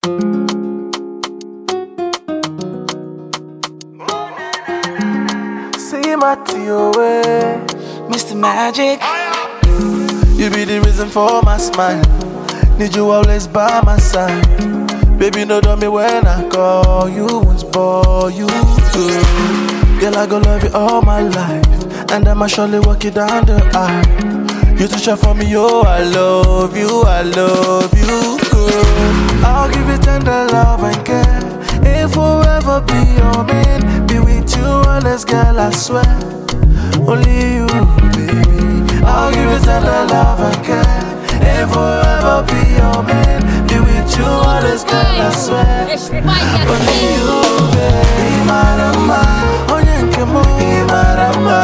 See my TOA, Mr. Magic. you be the reason for my smile. Need you always by my side. Baby, no dumb me when I call you, won't spoil you. Girl, I go love you all my life, and I'ma surely walk you down the aisle. You too sure for me, yo, I love you, I love you. I'll give you tender love and care, and forever be your man. Be with you always, girl, I swear. Only you, baby. I'll give you tender love and care, and forever be your man. Be with you always, girl, I swear. Only you, baby. Imarama, onyenkemo. Imarama,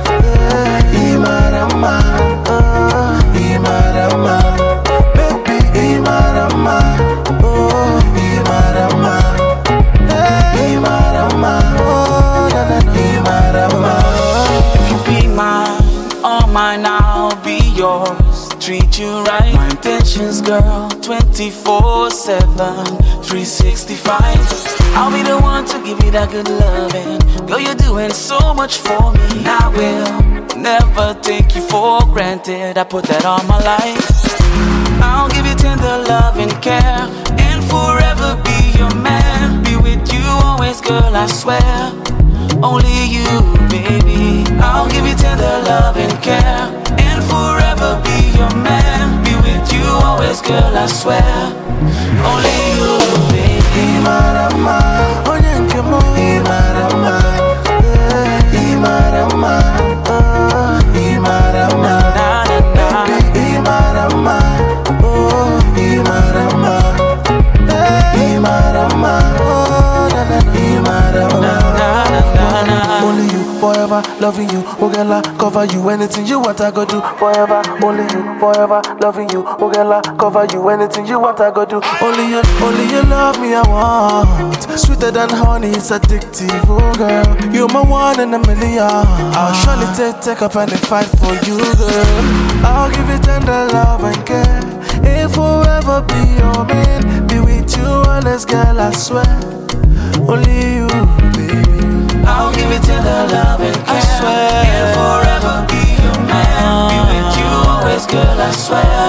Imarama, Imarama, baby. Imarama, oh, Imarama, Imarama, oh, na na na. Imarama. If you be mine, all mine, I'll be yours. Treat you right. My intentions, girl, 24/7, 365. I'll be the one to give you that good loving. Girl, you're doing so much for me. I will never take you for granted. I put that on my life. I'll give you tender love and care, and forever be your man. Be with you always, girl, I swear. Only you, baby. I'll give you tender love and care, and forever be your man. Be with you always, girl, I swear. Only you, baby. Imarama, onyenkemo. Imarama, Imarama, Imarama, Na, na, na. Imarama, oh, Imarama, Imarama, oh, na na na. Imarama. Only you, forever loving you. Oh girl, I cover you. Anything you want, I go do. Forever, only you, forever loving you. Oh girl, I cover you. Anything you want, I go do. Only you love me, I want. Sweeter than honey, it's addictive. Oh girl, you're my one in a million. I'll surely take up and fight for you, girl. I'll give you tender love and care, and forever be your man. Be with you always, girl, I swear. Only you, baby. I'll give you tender love and care, I swear. And forever be your man. Be with you always, girl, I swear.